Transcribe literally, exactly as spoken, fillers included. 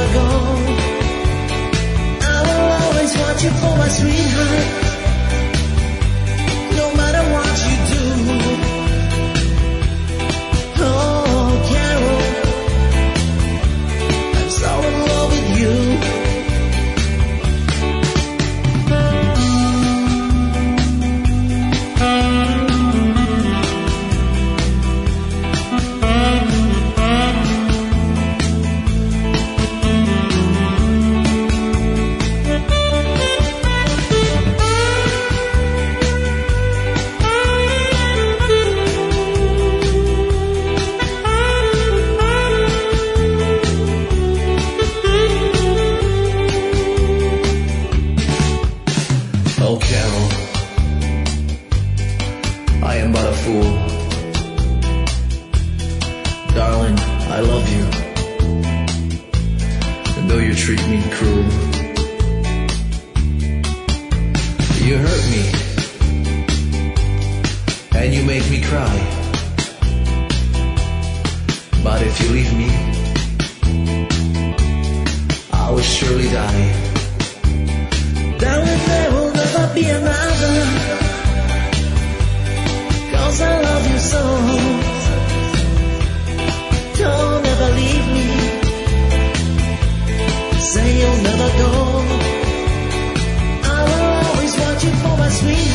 never go. I will always want you for my sweetheart, no matter what you do. Oh, Carol, I'm so in love with you. Oh, Carol, I am but a fool. Darling, I love you. And though you treat me cruel, you hurt me, and you make me cry. But if you leave me, I will surely die. Darling, there will never be another, 'cause I love you so. Don't ever leave me, say you'll never go. I will always want you for my sweet